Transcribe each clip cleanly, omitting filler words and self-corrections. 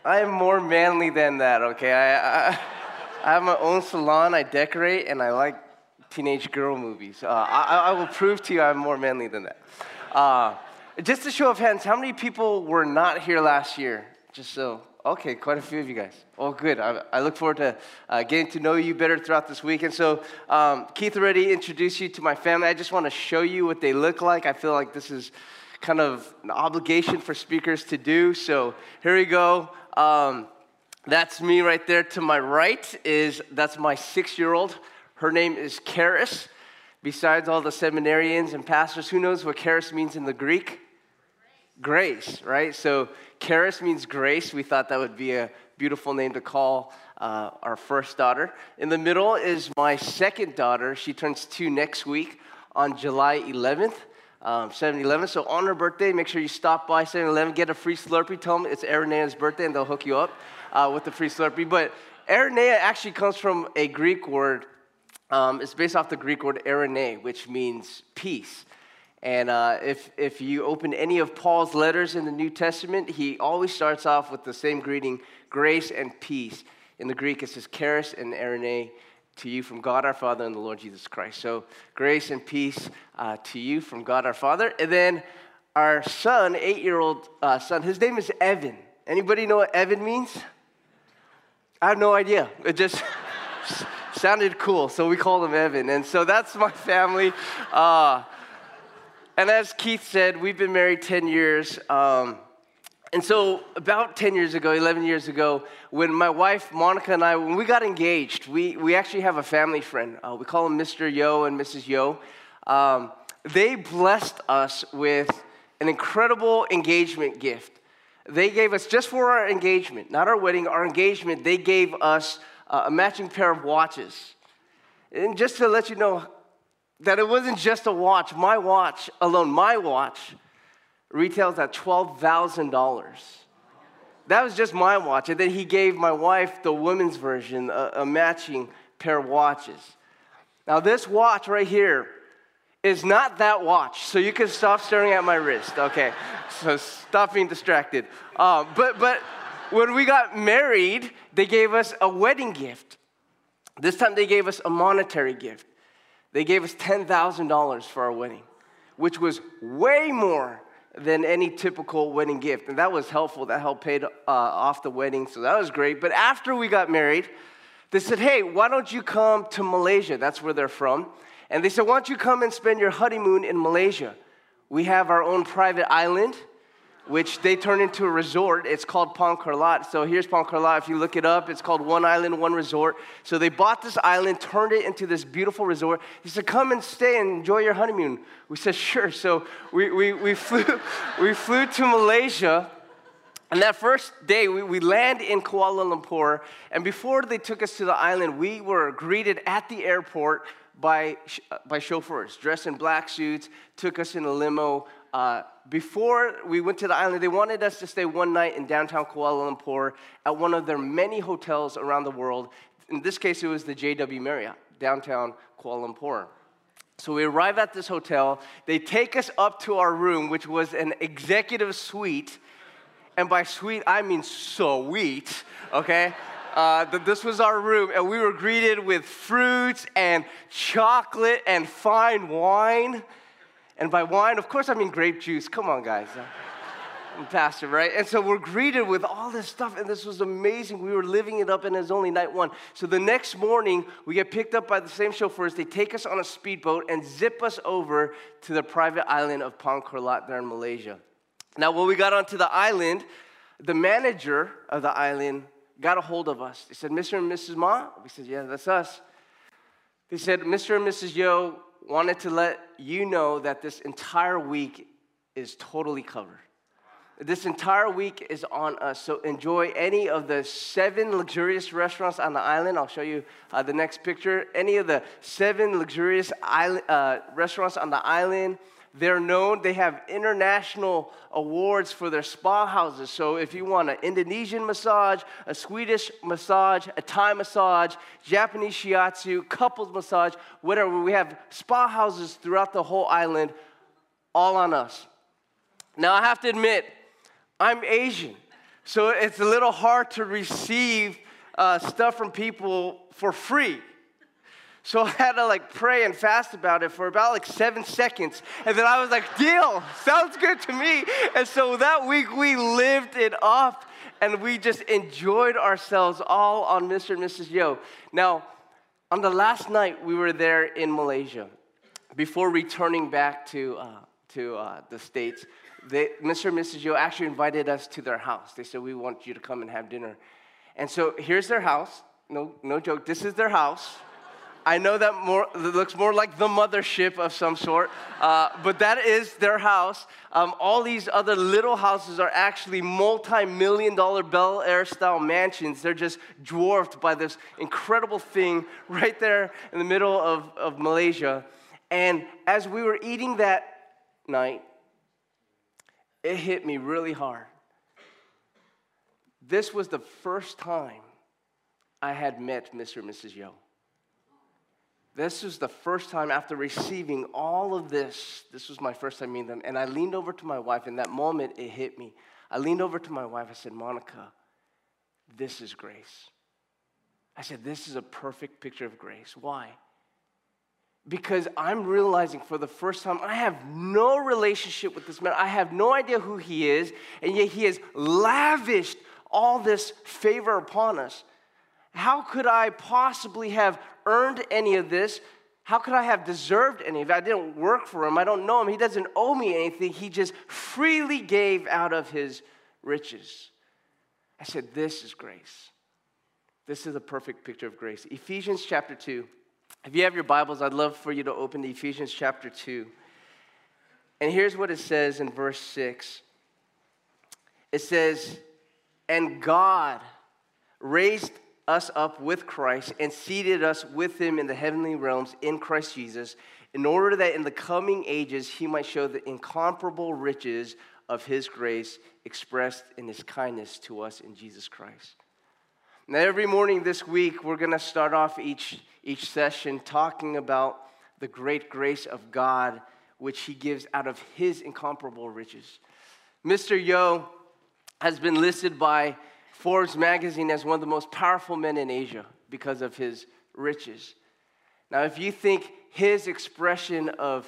I am more manly than that, okay? I have my own salon, I decorate, and I like teenage girl movies. I will prove to you I'm more manly than that. Just a show of hands, how many people were not here last year? Okay, quite a few of you guys. Oh, good. I look forward to getting to know you better throughout this week. And so Keith already introduced you to my family. I just want to show you what they look like. I feel like this is kind of an obligation for speakers to do. So here we go. That's me right there. To my right that's my 6-year-old. Her name is Charis. Besides all the seminarians and pastors, who knows what charis means in the Greek? Grace, right? So Charis means grace. We thought that would be a beautiful name to call our first daughter. In the middle is my second daughter. She turns 2 next week on July 11th, 7-Eleven. So on her birthday, make sure you stop by 7-Eleven, get a free Slurpee. Tell them it's Arinea's birthday, and they'll hook you up with the free Slurpee. But Arinea actually comes from a Greek word. It's based off the Greek word Arine, which means peace. And if you open any of Paul's letters in the New Testament, he always starts off with the same greeting, grace and peace. In the Greek, it says charis and Arine, to you from God our Father and the Lord Jesus Christ. So grace and peace to you from God our Father. And then our son, 8-year-old son, his name is Evan. Anybody know what Evan means? I have no idea. It just sounded cool, so we call him Evan. And so that's my family. And as Keith said, we've been married 10 years. And so about 10 years ago, 11 years ago, when my wife, Monica, and I, when we got engaged, we actually have a family friend. We call them Mr. Yo and Mrs. Yo. They blessed us with an incredible engagement gift. They gave us, just for our engagement, not our wedding, our engagement, they gave us a matching pair of watches. And just to let you know that it wasn't just a watch. My watch alone, retails at $12,000. That was just my watch. And then he gave my wife the women's version, a matching pair of watches. Now this watch right here is not that watch, so you can stop staring at my wrist. Okay, so stop being distracted. But when we got married, they gave us a wedding gift. This time they gave us a monetary gift. They gave us $10,000 for our wedding, which was way more than any typical wedding gift. And that was helpful. That helped pay off the wedding, so that was great. But after we got married, they said, hey, why don't you come to Malaysia? That's where they're from. And they said, why don't you come and spend your honeymoon in Malaysia? We have our own private island, which they turned into a resort. It's called Pangkarlat. So here's Pangkarlat. If you look it up, it's called One Island, One Resort. So they bought this island, turned it into this beautiful resort. They said, come and stay and enjoy your honeymoon. We said, sure. So we flew to Malaysia. And that first day, we land in Kuala Lumpur. And before they took us to the island, we were greeted at the airport by chauffeurs dressed in black suits, took us in a limo. Before we went to the island, they wanted us to stay one night in downtown Kuala Lumpur at one of their many hotels around the world. In this case, it was the JW Marriott, downtown Kuala Lumpur. So we arrive at this hotel. They take us up to our room, which was an executive suite. And by suite, I mean sweet, okay? This was our room, and we were greeted with fruits and chocolate and fine wine. And by wine, of course, I mean grape juice. Come on, guys. I'm a pastor, right? And so we're greeted with all this stuff, and this was amazing. We were living it up, and it was only night one. So the next morning, we get picked up by the same chauffeurs. They take us on a speedboat and zip us over to the private island of Pangkarlat there in Malaysia. Now, when we got onto the island, the manager of the island got a hold of us. They said, Mr. and Mrs. Ma? We said, yeah, that's us. They said, Mr. and Mrs. Yo wanted to let you know that this entire week is totally covered. This entire week is on us, so enjoy any of the 7 luxurious restaurants on the island. I'll show you the next picture. Any of the 7 luxurious restaurants on the island. They're known, they have international awards for their spa houses. So if you want an Indonesian massage, a Swedish massage, a Thai massage, Japanese shiatsu, couples massage, whatever, we have spa houses throughout the whole island, all on us. Now I have to admit, I'm Asian. So it's a little hard to receive stuff from people for free. So I had to pray and fast about it for about 7 seconds. And then I was like, deal, sounds good to me. And so that week we lived it up and we just enjoyed ourselves all on Mr. and Mrs. Yo. Now, on the last night we were there in Malaysia, before returning back to the States, Mr. and Mrs. Yo actually invited us to their house. They said, we want you to come and have dinner. And so here's their house. No joke, this is their house. I know that it looks more like the mothership of some sort, but that is their house. All these other little houses are actually multi-million-dollar Bel Air style mansions. They're just dwarfed by this incredible thing right there in the middle of Malaysia. And as we were eating that night, it hit me really hard. This was the first time I had met Mr. and Mrs. Yo. This was the first time after receiving all of this. This was my first time meeting them. And I leaned over to my wife. In that moment, it hit me. I leaned over to my wife. I said, Monica, this is grace. I said, this is a perfect picture of grace. Why? Because I'm realizing for the first time, I have no relationship with this man. I have no idea who he is. And yet he has lavished all this favor upon us. How could I possibly have earned any of this? How could I have deserved any of it? I didn't work for him. I don't know him. He doesn't owe me anything. He just freely gave out of his riches. I said, this is grace. This is a perfect picture of grace. Ephesians chapter 2. If you have your Bibles, I'd love for you to open to Ephesians chapter 2. And here's what it says in verse 6. It says, and God raised us up with Christ and seated us with him in the heavenly realms in Christ Jesus, in order that in the coming ages he might show the incomparable riches of his grace expressed in his kindness to us in Jesus Christ. Now, every morning this week, we're going to start off each session talking about the great grace of God, which he gives out of his incomparable riches. Mr. Yo has been listed by Forbes magazine as one of the most powerful men in Asia because of his riches. Now, if you think his expression of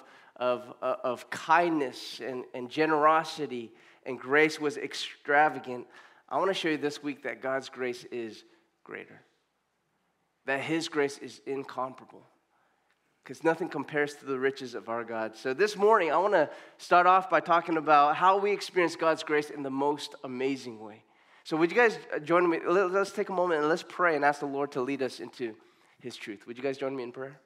kindness and generosity and grace was extravagant, I want to show you this week that God's grace is greater. That his grace is incomparable. Because nothing compares to the riches of our God. So this morning, I want to start off by talking about how we experience God's grace in the most amazing way. So would you guys join me? Let's take a moment and let's pray and ask the Lord to lead us into his truth. Would you guys join me in prayer?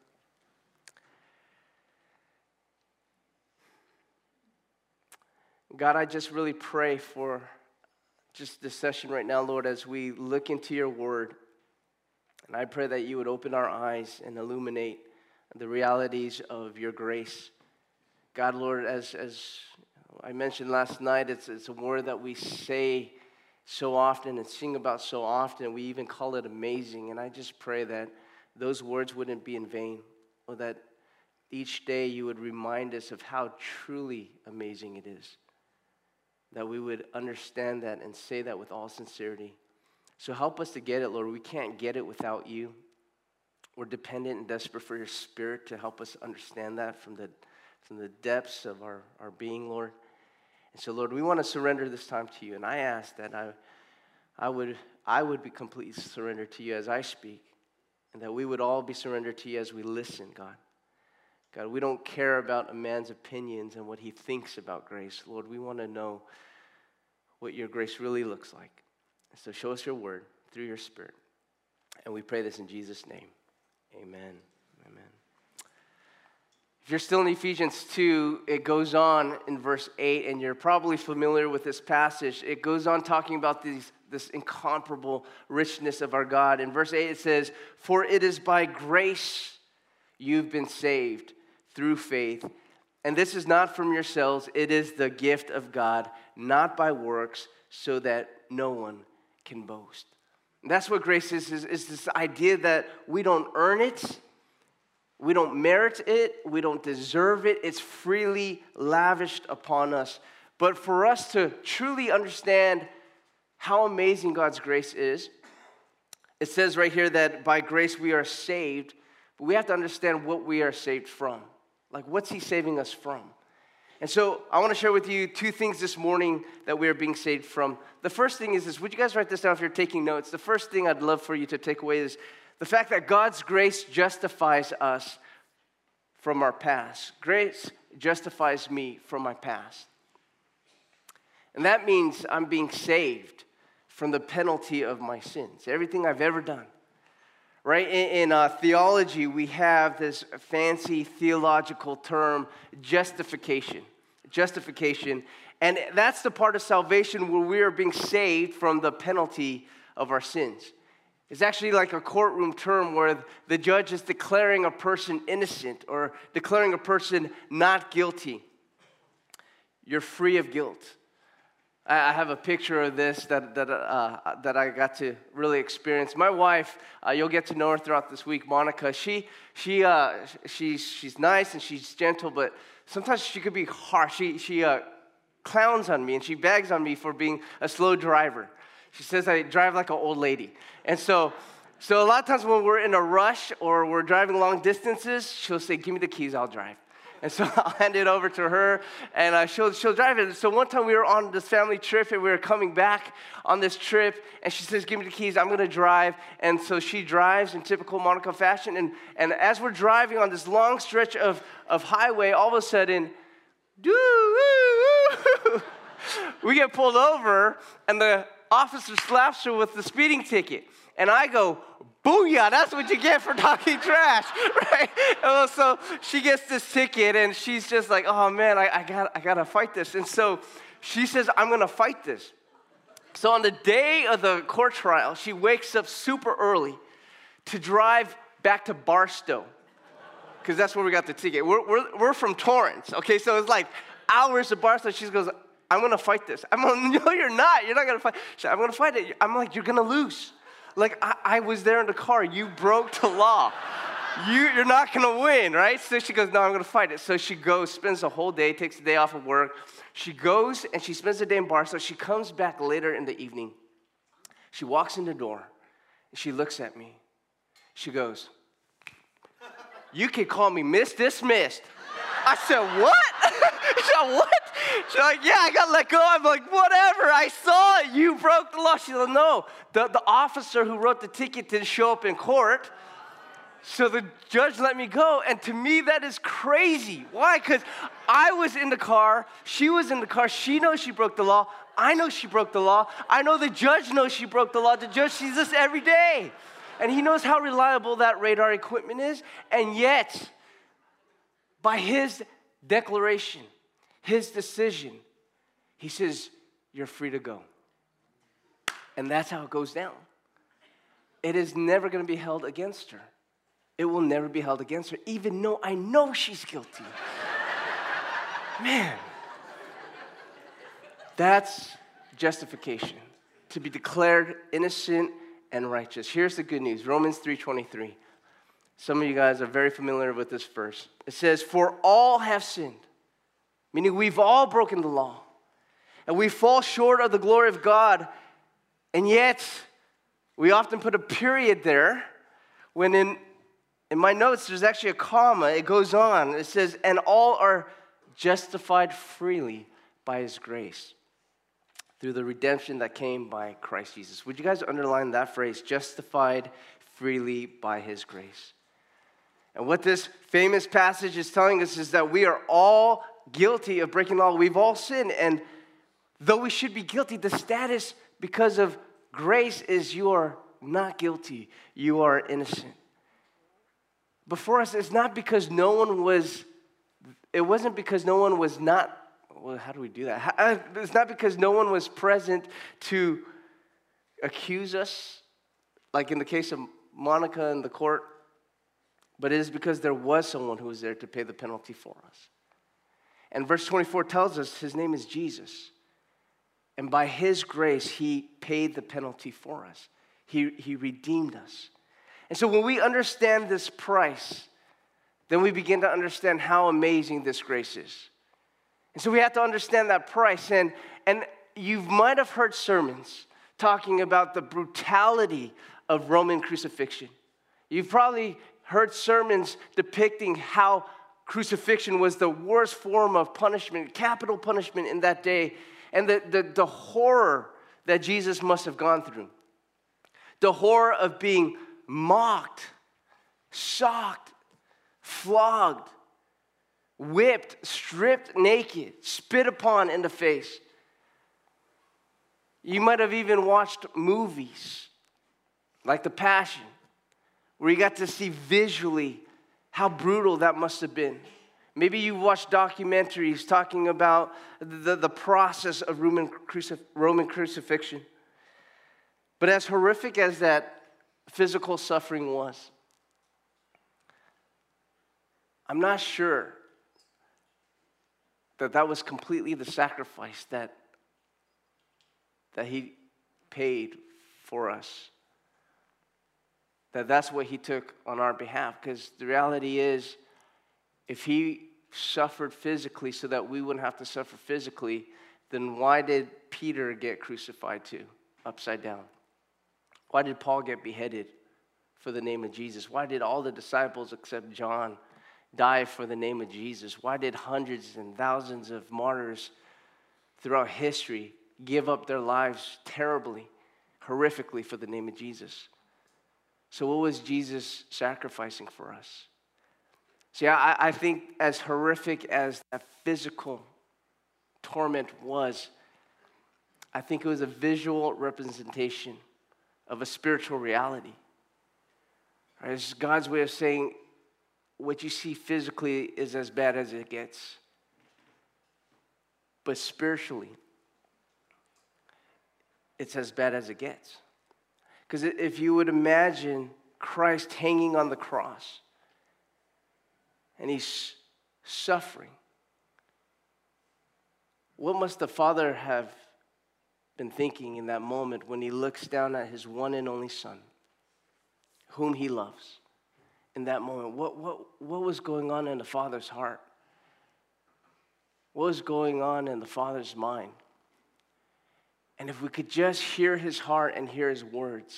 God, I just really pray for just this session right now, Lord, as we look into your word. And I pray that you would open our eyes and illuminate the realities of your grace. God, Lord, as I mentioned last night, it's a word that we say so often and sing about so often. We even call it amazing. And I just pray that those words wouldn't be in vain, or that each day you would remind us of how truly amazing it is. That we would understand that and say that with all sincerity. So help us to get it, Lord. We can't get it without you. We're dependent and desperate for your Spirit to help us understand that from the depths of our being, Lord. And so, Lord, we want to surrender this time to you. And I ask that I would be completely surrendered to you as I speak, and that we would all be surrendered to you as we listen, God. God, we don't care about a man's opinions and what he thinks about grace. Lord, we want to know what your grace really looks like. So show us your word through your Spirit. And we pray this in Jesus' name. Amen. Amen. If you're still in Ephesians 2, it goes on in verse 8, and you're probably familiar with this passage. It goes on talking about this incomparable richness of our God. In verse 8 it says, "For it is by grace you've been saved through faith, and this is not from yourselves, it is the gift of God, not by works, so that no one can boast." And that's what grace is this idea that we don't earn it, we don't merit it, we don't deserve it. It's freely lavished upon us. But for us to truly understand how amazing God's grace is, it says right here that by grace we are saved, but we have to understand what we are saved from. Like, what's he saving us from? And so I want to share with you two things this morning that we are being saved from. The first thing is this. Would you guys write this down if you're taking notes? The first thing I'd love for you to take away is the fact that God's grace justifies us from our past. Grace justifies me from my past. And that means I'm being saved from the penalty of my sins, everything I've ever done. Right? In theology, we have this fancy theological term, justification. Justification. And that's the part of salvation where we are being saved from the penalty of our sins. It's actually like a courtroom term where the judge is declaring a person innocent or declaring a person not guilty. You're free of guilt. I have a picture of this that I got to really experience. My wife, you'll get to know her throughout this week, Monica. She's nice and she's gentle, but sometimes she could be harsh. She clowns on me and she bags on me for being a slow driver. She says I drive like an old lady. And so a lot of times when we're in a rush or we're driving long distances, she'll say, "Give me the keys, I'll drive." And so I'll hand it over to her, and she'll drive it. So one time we were on this family trip, and we were coming back on this trip, and she says, "Give me the keys, I'm going to drive." And so she drives in typical Monica fashion, and as we're driving on this long stretch of highway, all of a sudden, we get pulled over, and the officer slaps her with the speeding ticket. And I go, "Booyah, that's what you get for talking trash," right? And so she gets this ticket, and she's just like, "Oh, man, I gotta fight this." And so she says, "I'm going to fight this." So on the day of the court trial, she wakes up super early to drive back to Barstow, because that's where we got the ticket. We're from Torrance, okay? So it's like hours to Barstow. She goes, "I'm going to fight this." I'm like, "No, you're not. You're not going to fight." She said, "I'm going to fight it." I'm like, "You're going to lose. Like, I was there in the car. You broke the law. You're not going to win, right?" So she goes, "No, I'm going to fight it." So she goes, spends the whole day, takes the day off of work. She goes, and she spends the day in Barstow. She comes back later in the evening. She walks in the door, and she looks at me. She goes, "You can call me Miss Dismissed." I said, "What?" She said, "What?" She's like, "Yeah, I got let go." I'm like, "Whatever, I saw it. You broke the law." She's like, "No, the officer who wrote the ticket didn't show up in court, so the judge let me go." And to me, that is crazy. Why? Because I was in the car. She was in the car. She knows she broke the law. I know she broke the law. I know the judge knows she broke the law. The judge sees this every day. And he knows how reliable that radar equipment is. And yet, by his declaration, his decision, he says, "You're free to go." And that's how it goes down. It is never going to be held against her. It will never be held against her, even though I know she's guilty. Man, that's justification, to be declared innocent and righteous. Here's the good news, Romans 3:23. Some of you guys are very familiar with this verse. It says, "For all have sinned," meaning we've all broken the law, and we fall short of the glory of God, and yet we often put a period there when in my notes there's actually a comma. It goes on. It says, "And all are justified freely by his grace through the redemption that came by Christ Jesus." Would you guys underline that phrase, justified freely by his grace? And what this famous passage is telling us is that we are all guilty of breaking the law. We've all sinned, and though we should be guilty, the status because of grace is you are not guilty. You are innocent. But for us, it's not because it wasn't because no one was not, well, how do we do that? It's not because no one was present to accuse us, like in the case of Monica in the court, but it is because there was someone who was there to pay the penalty for us. And verse 24 tells us his name is Jesus. And by his grace, he paid the penalty for us. He redeemed us. And so when we understand this price, then we begin to understand how amazing this grace is. And so we have to understand that price. And you might have heard sermons talking about the brutality of Roman crucifixion. You've probably heard sermons depicting how crucifixion was the worst form of punishment, capital punishment in that day, and the horror that Jesus must have gone through. The horror of being mocked, shocked, flogged, whipped, stripped naked, spit upon in the face. You might have even watched movies like The Passion, where you got to see visually how brutal that must have been. Maybe you watched documentaries talking about the process of Roman crucifixion. But as horrific as that physical suffering was, I'm not sure that was completely the sacrifice that he paid for us. That's what he took on our behalf. Because the reality is, if he suffered physically so that we wouldn't have to suffer physically, then why did Peter get crucified too, upside down? Why did Paul get beheaded for the name of Jesus? Why did all the disciples except John die for the name of Jesus? Why did hundreds and thousands of martyrs throughout history give up their lives terribly, horrifically for the name of Jesus? So what was Jesus sacrificing for us? See, I think as horrific as that physical torment was, I think it was a visual representation of a spiritual reality. Right? It's God's way of saying what you see physically is as bad as it gets. But spiritually, it's as bad as it gets. Because if you would imagine Christ hanging on the cross and he's suffering, what must the Father have been thinking in that moment when he looks down at his one and only Son, whom he loves? In that moment, what was going on in the Father's heart? What was going on in the Father's mind? And if we could just hear his heart and hear his words,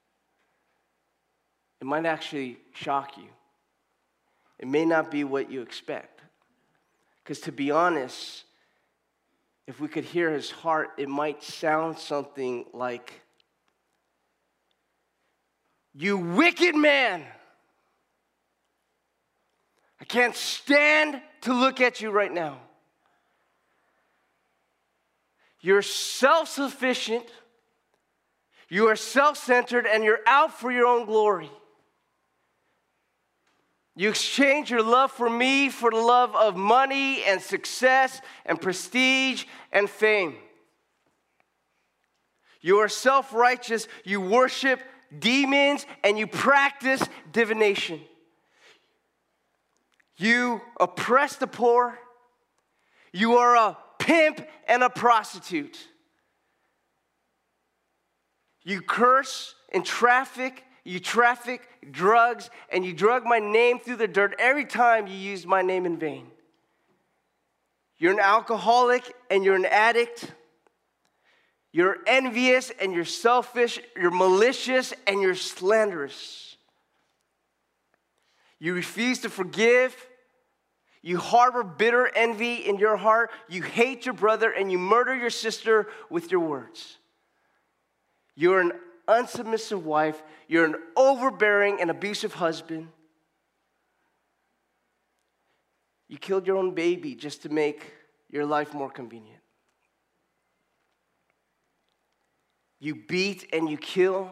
it might actually shock you. It may not be what you expect. Because to be honest, if we could hear his heart, it might sound something like, "You wicked man! I can't stand to look at you right now. You're self-sufficient, you are self-centered, and you're out for your own glory. You exchange your love for me for the love of money and success and prestige and fame. You are self-righteous, you worship demons, and you practice divination. You oppress the poor, you are a pimp and a prostitute. You curse and traffic, you traffic drugs, and you drug my name through the dirt every time you use my name in vain. You're an alcoholic and you're an addict. You're envious and you're selfish. You're malicious and you're slanderous. You refuse to forgive. You harbor bitter envy in your heart. You hate your brother and you murder your sister with your words. You're an unsubmissive wife. You're an overbearing and abusive husband. You killed your own baby just to make your life more convenient. You beat and you kill.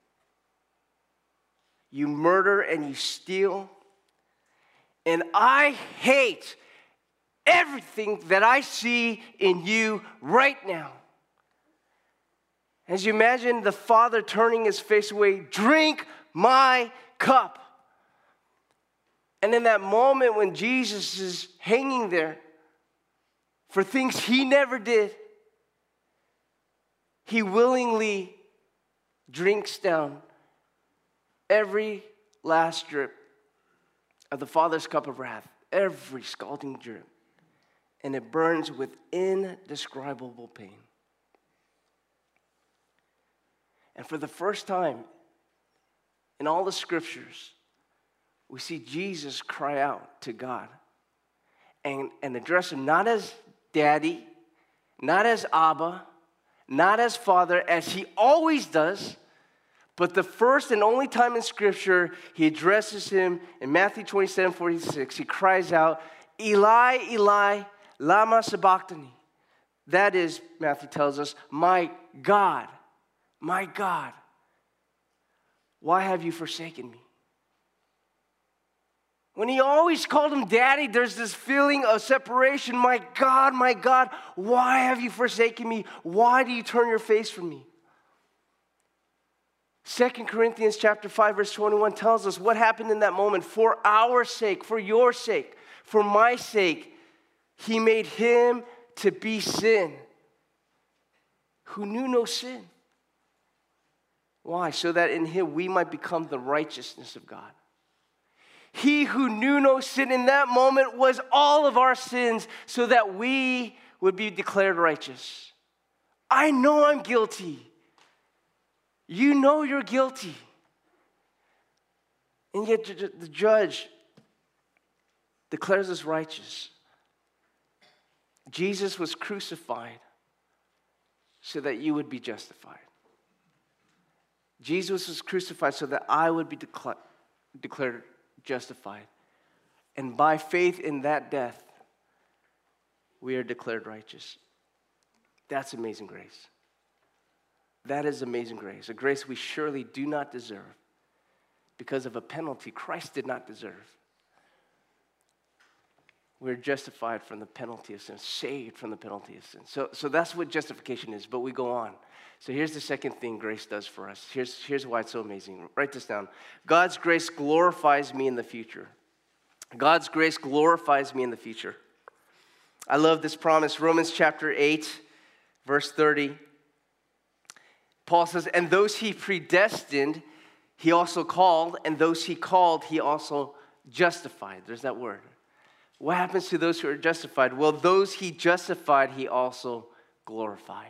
You murder and you steal. And I hate everything that I see in you right now. As you imagine the Father turning his face away, drink my cup. And in that moment when Jesus is hanging there for things he never did, he willingly drinks down every last drip of the Father's cup of wrath, every scalding drip, and it burns with indescribable pain. And for the first time in all the scriptures, we see Jesus cry out to God and address him not as daddy, not as Abba, not as Father, as he always does, but the first and only time in Scripture he addresses him in Matthew 27:46. He cries out, Eli, Eli, lama sabachthani. That is, Matthew tells us, my God, why have you forsaken me? When he always called him daddy, there's this feeling of separation. My God, why have you forsaken me? Why do you turn your face from me? 2 Corinthians chapter 5, verse 21 tells us what happened in that moment. For our sake, for your sake, for my sake, he made him to be sin, who knew no sin. Why? So that in him we might become the righteousness of God. He who knew no sin in that moment was all of our sins so that we would be declared righteous. I know I'm guilty. You know you're guilty. And yet the judge declares us righteous. Jesus was crucified so that you would be justified. Jesus was crucified so that I would be declared justified. And by faith in that death, we are declared righteous. That's amazing grace. That is amazing grace, a grace we surely do not deserve because of a penalty Christ did not deserve. We're justified from the penalty of sin, saved from the penalty of sin. So that's what justification is, but we go on. So here's the second thing grace does for us. Here's why it's so amazing. Write this down. God's grace glorifies me in the future. God's grace glorifies me in the future. I love this promise. Romans chapter 8, verse 30. Paul says, and those he predestined, he also called, and those he called, he also justified. There's that word. What happens to those who are justified? Well, those he justified, he also glorified.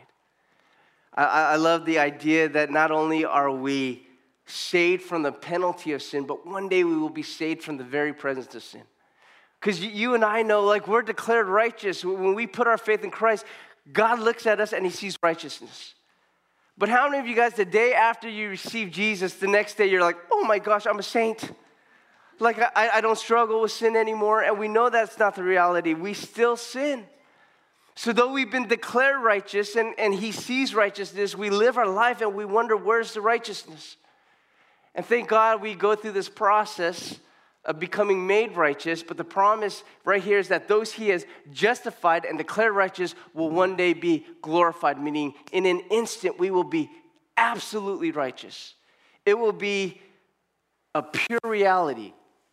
I love the idea that not only are we saved from the penalty of sin, but one day we will be saved from the very presence of sin. Because you and I know, like, we're declared righteous. When we put our faith in Christ, God looks at us and he sees righteousness. But how many of you guys, the day after you receive Jesus, the next day you're like, oh my gosh, I'm a saint. Like, I don't struggle with sin anymore. And we know that's not the reality. We still sin. So though we've been declared righteous and he sees righteousness, we live our life and we wonder, where's the righteousness? And thank God we go through this process of becoming made righteous. But the promise right here is that those he has justified and declared righteous will one day be glorified, meaning in an instant we will be absolutely righteous. It will be a pure reality,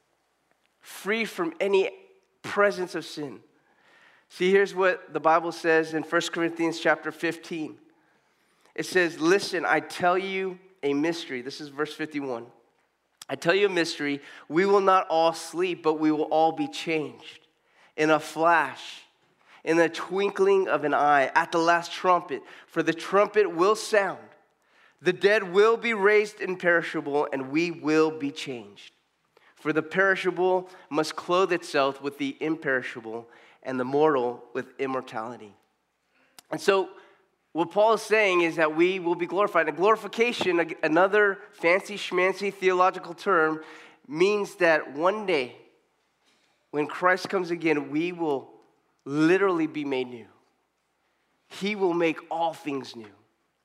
free from any presence of sin. See, here's what the Bible says in 1 Corinthians chapter 15. It says, listen, I tell you a mystery. This is verse 51. I tell you a mystery. We will not all sleep, but we will all be changed in a flash, in the twinkling of an eye, at the last trumpet. For the trumpet will sound. The dead will be raised imperishable, and we will be changed. For the perishable must clothe itself with the imperishable, and the mortal with immortality. And so what Paul is saying is that we will be glorified. And glorification, another fancy schmancy theological term, means that one day when Christ comes again, we will literally be made new. He will make all things new.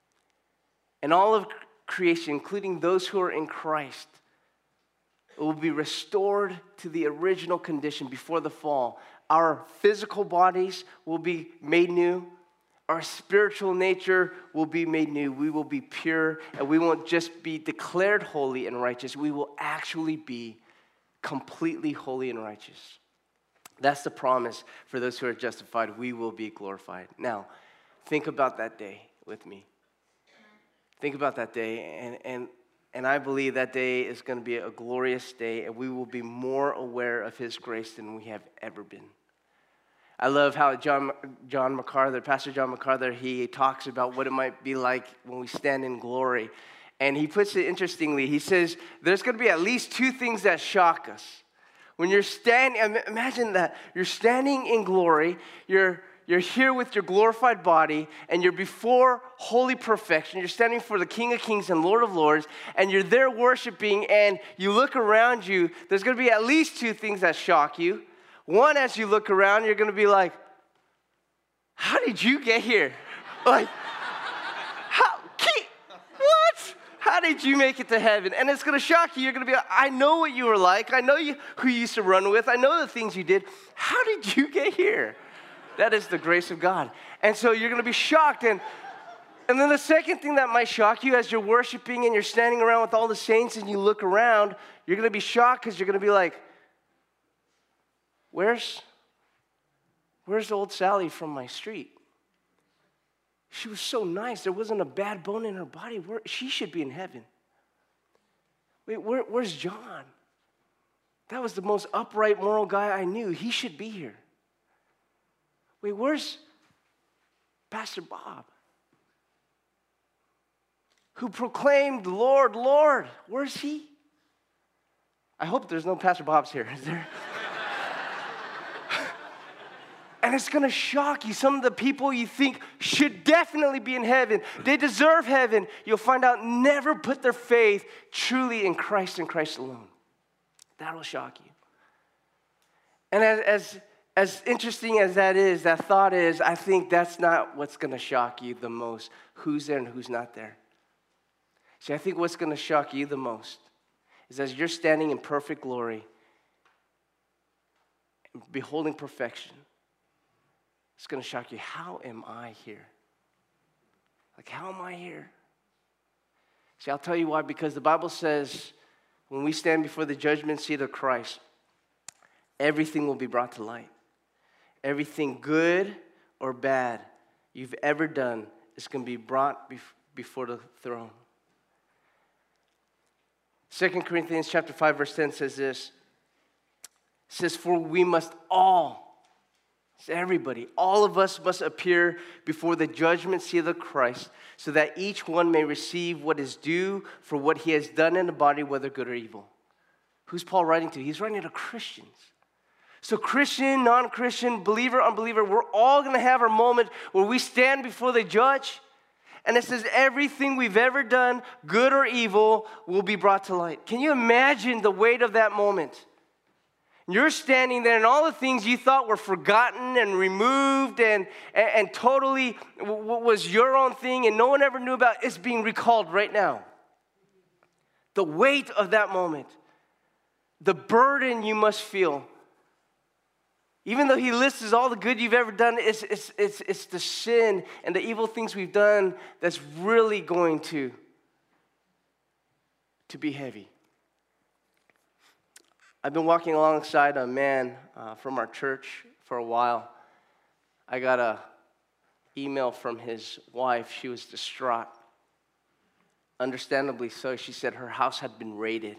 And all of creation, including those who are in Christ, will be restored to the original condition before the fall. Our physical bodies will be made new. Our spiritual nature will be made new. We will be pure, and we won't just be declared holy and righteous. We will actually be completely holy and righteous. That's the promise for those who are justified. We will be glorified. Now, think about that day with me. Think about that day, and I believe that day is going to be a glorious day, and we will be more aware of his grace than we have ever been. I love how John MacArthur, Pastor John MacArthur, he talks about what it might be like when we stand in glory. And he puts it interestingly. He says, there's going to be at least two things that shock us. When you're standing, imagine that. You're standing in glory. You're here with your glorified body, and you're before holy perfection. You're standing for the King of Kings and Lord of Lords, and you're there worshiping, and you look around you. There's going to be at least two things that shock you. One, as you look around, you're going to be like, how did you get here? Like, what? How did you make it to heaven? And it's going to shock you. You're going to be like, I know what you were like. I know who you used to run with. I know the things you did. How did you get here? That is the grace of God. And so you're going to be shocked. And then the second thing that might shock you as you're worshiping and you're standing around with all the saints and you look around, you're going to be shocked because you're going to be like, where's old Sally from my street? She was so nice. There wasn't a bad bone in her body. She should be in heaven. Wait, where's John? That was the most upright, moral guy I knew. He should be here. Wait, where's Pastor Bob? Who proclaimed, Lord, Lord. Where's he? I hope there's no Pastor Bobs here. Is there? And it's going to shock you. Some of the people you think should definitely be in heaven, they deserve heaven, you'll find out never put their faith truly in Christ and Christ alone. That'll shock you. And as interesting as that thought is, I think that's not what's going to shock you the most, who's there and who's not there. See, I think what's going to shock you the most is as you're standing in perfect glory, beholding perfection, it's going to shock you. How am I here? Like, how am I here? See, I'll tell you why. Because the Bible says when we stand before the judgment seat of Christ, everything will be brought to light. Everything good or bad you've ever done is going to be brought before the throne. 2 Corinthians chapter 5, verse 10 says this. It says, for we must all, it's everybody, all of us must appear before the judgment seat of Christ so that each one may receive what is due for what he has done in the body, whether good or evil. Who's Paul writing to? He's writing to Christians. So Christian, non-Christian, believer, unbeliever, we're all going to have our moment where we stand before the judge. And it says everything we've ever done, good or evil, will be brought to light. Can you imagine the weight of that moment? You're standing there and all the things you thought were forgotten and removed and totally was your own thing and no one ever knew about, it's being recalled right now. The weight of that moment, the burden you must feel. Even though he lists all the good you've ever done, it's the sin and the evil things we've done that's really going to be heavy. I've been walking alongside a man from our church for a while. I got an email from his wife. She was distraught. Understandably so. She said her house had been raided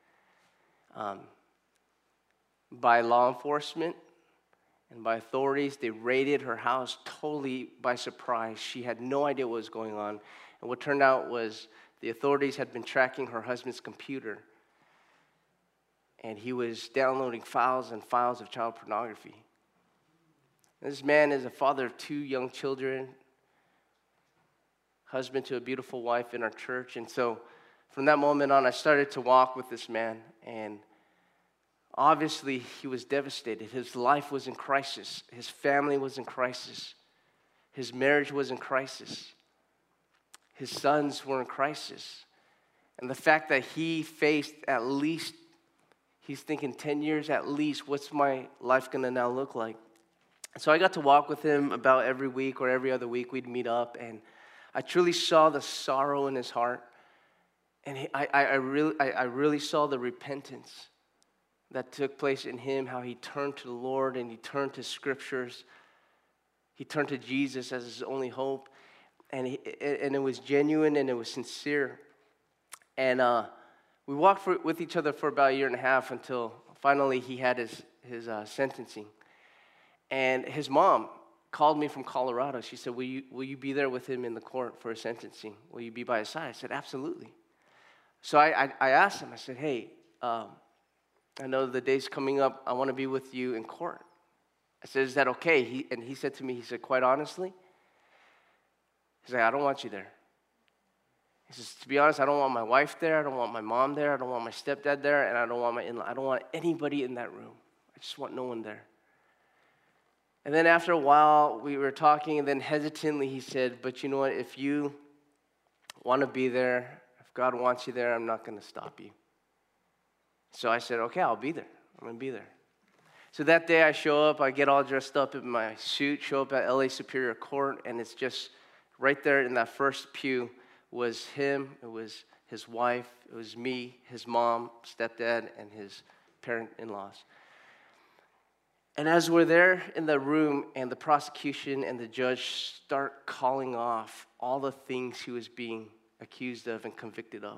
by law enforcement and by authorities. They raided her house totally by surprise. She had no idea what was going on. And what turned out was the authorities had been tracking her husband's computer. And he was downloading files and files of child pornography. This man is a father of 2 young children, husband to a beautiful wife in our church. And so from that moment on, I started to walk with this man. And obviously, he was devastated. His life was in crisis. His family was in crisis. His marriage was in crisis. His sons were in crisis. And the fact that he faced at least, he's thinking 10 years at least, what's my life going to now look like? So I got to walk with him about every week or every other week. We'd meet up, and I truly saw the sorrow in his heart. And I really saw the repentance that took place in him, how he turned to the Lord and he turned to scriptures. He turned to Jesus as his only hope. And it was genuine and it was sincere. And we walked with each other for about 1.5 years until finally he had his sentencing. And his mom called me from Colorado. She said, will you be there with him in the court for his sentencing? Will you be by his side? I said, absolutely. So I asked him, I said, hey, I know the day's coming up. I want to be with you in court. I said, is that okay? He said to me, he said, quite honestly, he's like, I don't want you there. He says, to be honest, I don't want my wife there. I don't want my mom there. I don't want my stepdad there. And I don't want I don't want anybody in that room. I just want no one there. And then after a while, we were talking, and then hesitantly he said, but you know what? If you want to be there, if God wants you there, I'm not going to stop you. So I said, okay, I'll be there. I'm going to be there. So that day I show up, I get all dressed up in my suit, show up at LA Superior Court, and it's just right there in that first pew was him, it was his wife, it was me, his mom, stepdad, and his parent-in-laws. And as we're there in the room and the prosecution and the judge start calling off all the things he was being accused of and convicted of,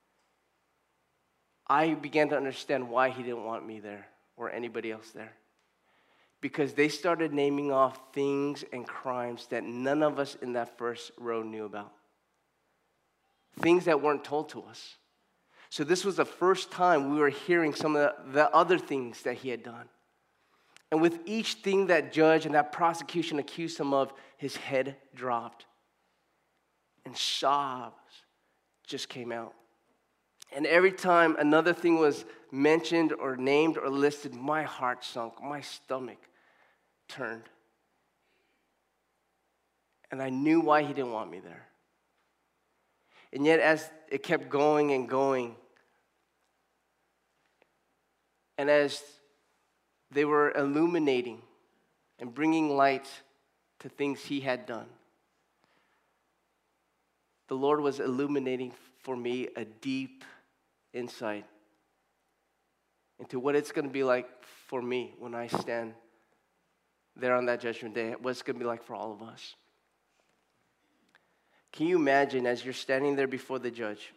I began to understand why he didn't want me there or anybody else there. Because they started naming off things and crimes that none of us in that first row knew about. Things that weren't told to us. So this was the first time we were hearing some of the other things that he had done. And with each thing that judge and that prosecution accused him of, his head dropped. And sobs just came out. And every time another thing was mentioned or named or listed, my heart sunk, my stomach turned. And I knew why he didn't want me there. And yet as it kept going and going, and as they were illuminating and bringing light to things he had done, the Lord was illuminating for me a deep insight into what it's going to be like for me when I stand there on that judgment day, what it's going to be like for all of us. Can you imagine as you're standing there before the judge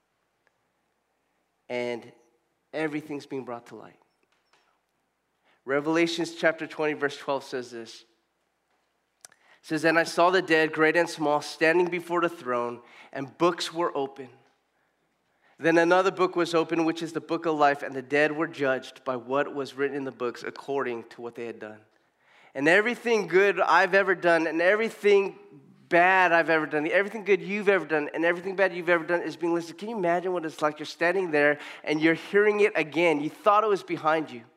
and everything's being brought to light? Revelations chapter 20, verse 12 says this. It says, and I saw the dead, great and small, standing before the throne, and books were open. Then another book was opened, which is the book of life, and the dead were judged by what was written in the books according to what they had done. And everything good I've ever done, and everything bad I've ever done, everything good you've ever done, and everything bad you've ever done is being listed. Can you imagine what it's like? You're standing there, and you're hearing it again. You thought it was behind you.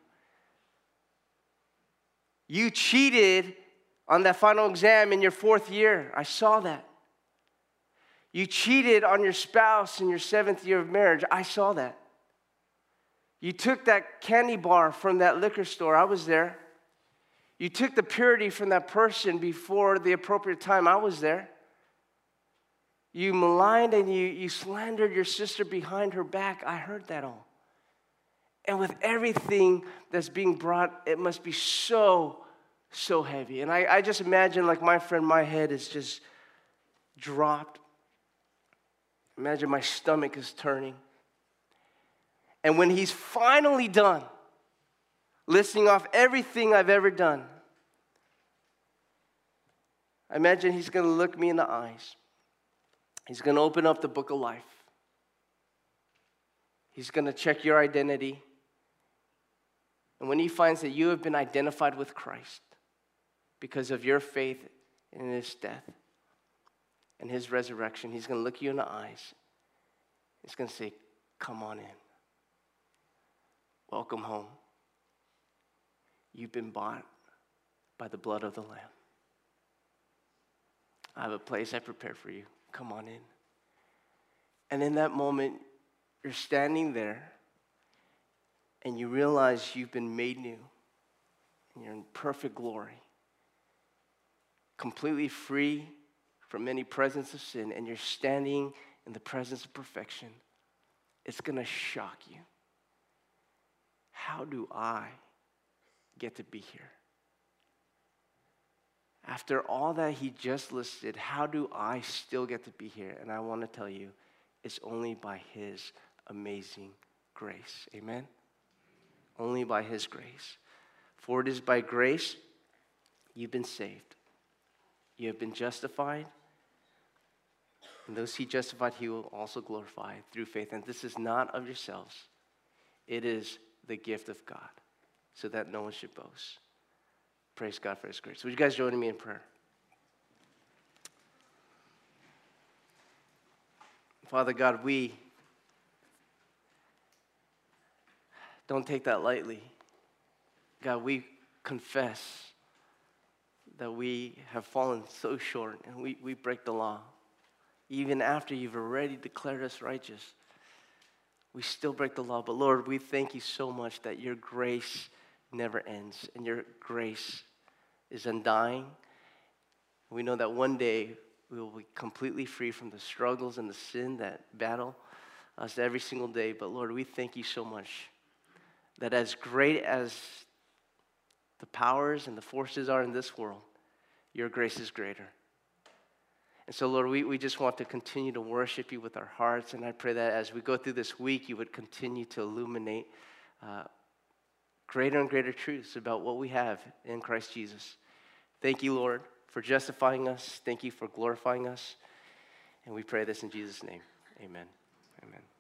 You cheated on that final exam in your 4th year. I saw that. You cheated on your spouse in your 7th year of marriage. I saw that. You took that candy bar from that liquor store. I was there. You took the purity from that person before the appropriate time. I was there. You maligned and you slandered your sister behind her back. I heard that all. And with everything that's being brought, it must be so heavy. And I just imagine, like my friend, my head is just dropped. Imagine my stomach is turning. And when he's finally done listing off everything I've ever done, I imagine he's going to look me in the eyes. He's going to open up the book of life. He's going to check your identity. And when he finds that you have been identified with Christ because of your faith in his death and his resurrection, he's going to look you in the eyes. He's going to say, come on in. Welcome home. You've been bought by the blood of the Lamb. I have a place I prepared for you. Come on in. And in that moment, you're standing there and you realize you've been made new. And you're in perfect glory. Completely free from any presence of sin. And you're standing in the presence of perfection. It's going to shock you. How do I get to be here? After all that he just listed, how do I still get to be here? And I want to tell you, it's only by his amazing grace. Amen? Only by his grace. For it is by grace you've been saved. You have been justified And those he justified, he will also glorify through faith. And this is not of yourselves. It is the gift of God, so that no one should boast. Praise God for his grace. Would you guys join me in prayer? Father God, we don't take that lightly. God, we confess that we have fallen so short and we break the law. Even after you've already declared us righteous, we still break the law. But Lord, we thank you so much that your grace never ends and your grace is undying. We know that one day we will be completely free from the struggles and the sin that battle us every single day. But Lord, we thank you so much that as great as the powers and the forces are in this world, your grace is greater. And so, Lord, we just want to continue to worship you with our hearts. And I pray that as we go through this week, you would continue to illuminate greater and greater truths about what we have in Christ Jesus. Thank you, Lord, for justifying us. Thank you for glorifying us. And we pray this in Jesus' name. Amen. Amen.